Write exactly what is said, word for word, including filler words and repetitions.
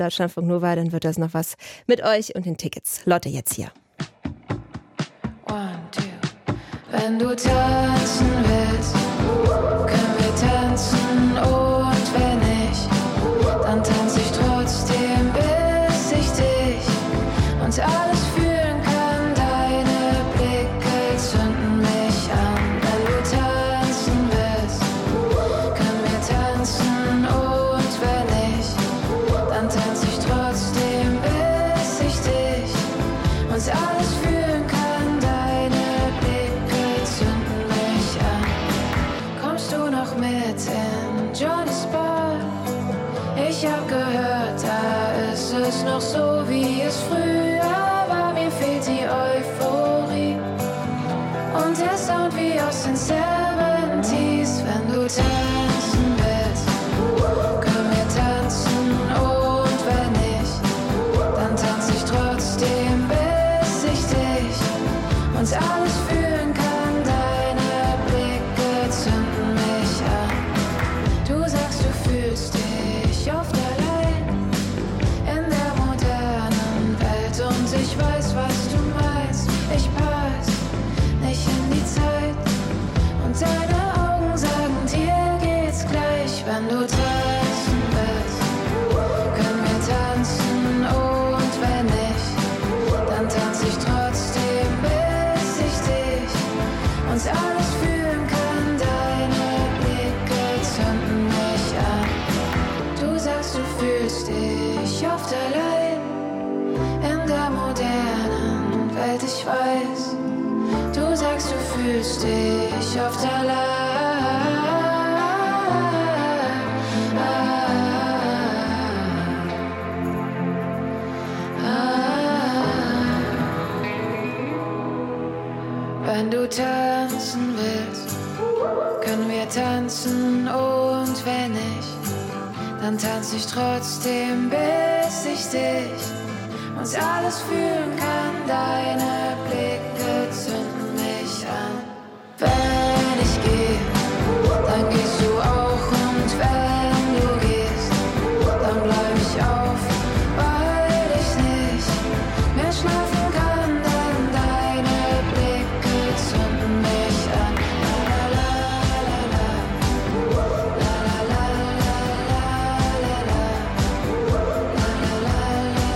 Deutschlandfunk Nova, dann wird das noch was mit euch und den Tickets. Lotte jetzt hier. One, two. Wenn du tanzen willst, können wir tanzen und wenn nicht, dann tanze ich trotzdem, bis ich dich und alles fühlen kann. Deine Blicke zünden mich an. Wenn du tanzen willst, können wir tanzen und wenn nicht, dann tanze ich trotzdem, bis ich dich und alles fühlen kann. Ich hab gehört, da ist es noch so, wie es früher war. Mir fehlt die Euphorie und der Sound wie aus den Seventies. Wenn du tanzen willst, können wir tanzen und wenn nicht, dann tanze ich trotzdem, bis ich dich und alles fühlen kann. Deine Blicke zünden mich an. Du sagst, du fühlst dich oft allein in der modernen Welt und ich weiß, was du meinst. Ich pass nicht in die Zeit und deine Augen sagen, dir geht's gleich. Wenn du tanzen willst, können wir tanzen und wenn nicht, dann tanze ich trotzdem, bis ich dich und alles fühlen kann. Deine Blicke zünden mich an. Du sagst, du fühlst dich oft allein in der modernen Welt, ich weiß. Du sagst, du fühlst dich oft allein. Wenn du tanzen willst, können wir tanzen und wenn nicht, dann tanze ich trotzdem, bis ich dich und alles fühlen kann. Deine Blicke